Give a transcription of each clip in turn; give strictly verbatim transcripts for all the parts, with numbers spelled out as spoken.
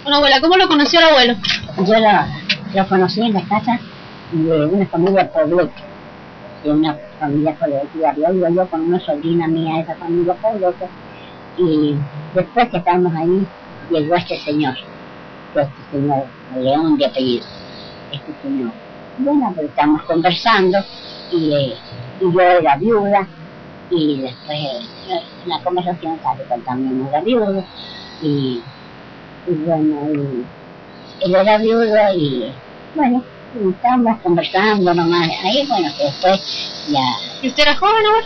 Bueno, abuela, ¿cómo lo conoció el abuelo? Yo lo, lo conocí en la casa de una familia poblete, de una familia colectiva. Había ido yo con una sobrina mía de esa familia poblete, y después que estábamos ahí, llegó este señor, este señor León de apellido, este señor. Bueno, pues estamos conversando, y, eh, y yo era viuda, y después eh, en la conversación sale que también era viudo, y, y bueno, y, él era viudo, y bueno, y estábamos conversando nomás ahí, bueno, que después ya... ¿Y usted era joven ahora?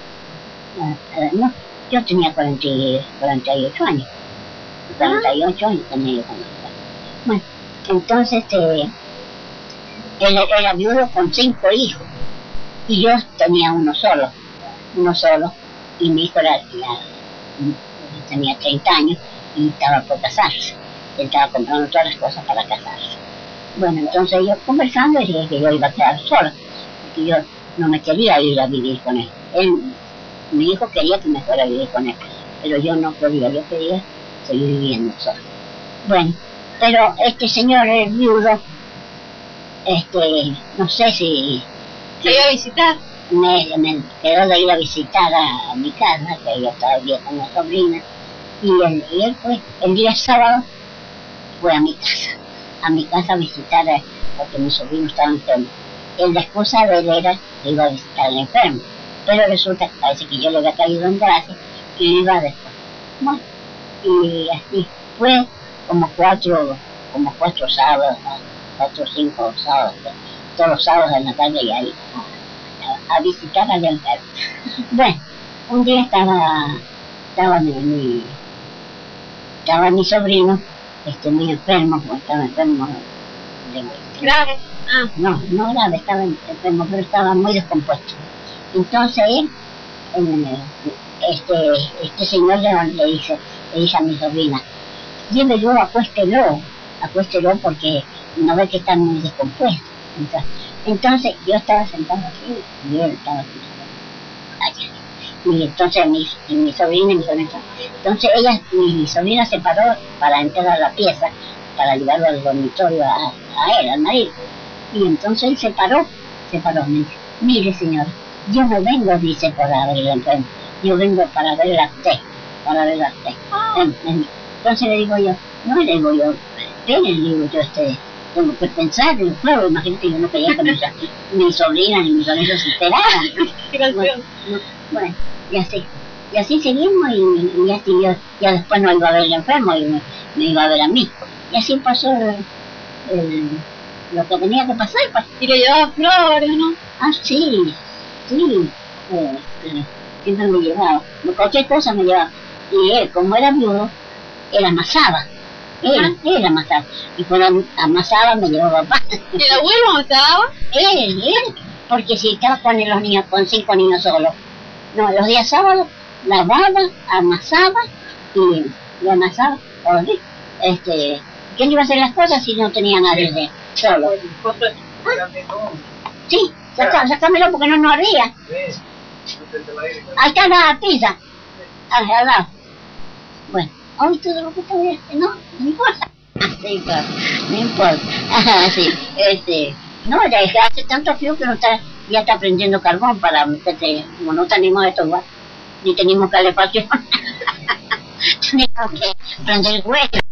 No, no, yo tenía cuarenta y ocho años, cuarenta y ocho años tenía yo cuando... Bueno, entonces este, él era viudo con cinco hijos, y yo tenía uno solo, uno solo, y mi hijo era, ya, tenía treinta años y estaba por casarse. Él estaba comprando todas las cosas para casarse. Bueno, entonces yo conversando y dije que yo iba a quedar sola, porque yo no me quería ir a vivir con él. Él, mi hijo quería que me fuera a vivir con él, pero yo no quería, yo quería seguir viviendo sola. Bueno, pero este señor, el viudo, este, no sé si... ¿Se iba a visitar? Me, me quedó de ir a visitar a, a mi casa, que yo estaba viviendo con una sobrina, y él, y él fue, el día sábado fue a mi casa, a mi casa a visitar, a, porque mi sobrino estaba enfermo. Él, la esposa de él era que iba a visitar al enfermo, pero resulta que parece que yo le había caído en gracia y iba después. Bueno, y así fue como cuatro, como cuatro sábados, cuatro o cinco sábados, todos los sábados en la tarde y ahí a, a visitar al enfermo. Bueno, un día estaba, estaba mi, mi, estaba mi sobrino, este, muy enfermo, porque estaba enfermo de, grave. Ah. No, no grave, estaba enfermo, pero estaba muy descompuesto. Entonces él, este, este señor le dice, le dice a mi sobrina, llévelo, acuéstelo, acuéstelo porque no ve que está muy descompuesto. Entonces, entonces yo estaba sentado aquí y él estaba sentado allá. Y entonces mi, y mi sobrina y mi sobrina, entonces ella, mi, mi sobrina se paró para entrar a la pieza, para llevarlo al dormitorio a, a él, al marido. Y entonces él se paró, se paró, me dice, mire señora, yo no vengo, dice, para ver el enfermo, yo vengo para ver a usted, para ver a usted. Oh. Entonces le digo yo, no le digo yo, espere, le digo yo, este, tengo que pensar en el juego, imagínate, yo no quería que mi, mi sobrina ni mis sobrinos se enteraran. Bueno, no, bueno, y así, y así seguimos, y, y así yo, ya después no iba a ver el enfermo, y me, me iba a ver a mí. Y así pasó el, el, lo que tenía que pasar. Pues. Y le llevaba flores, ¿no? Ah, sí, sí, eh, eh, siempre me llevaba, cualquier cosa me llevaba. Y él, como era viudo, él amasaba. Él, él amasaba. Y cuando amasaba me llevaba pan. ¿Y el abuelo amasaba? Él, él. Porque si estaba con los niños, con cinco niños solos. No, los días sábados lavaba, amasaba y lo amasaba. Este, ¿quién iba a hacer las cosas si no tenía nadie de solo? ¿Ah? Sí, sacá, sacámelo porque no nos ardía. Ahí está la pizza. Al lado. Bueno. Hoy todo lo que está bien, no, no importa. No importa, no importa. Ah, sí, este, no, ya hace tanto frío que no está, ya está prendiendo carbón para meterte, como no tenemos esto igual, ni tenemos calefacción. Tenemos que prender el hueso.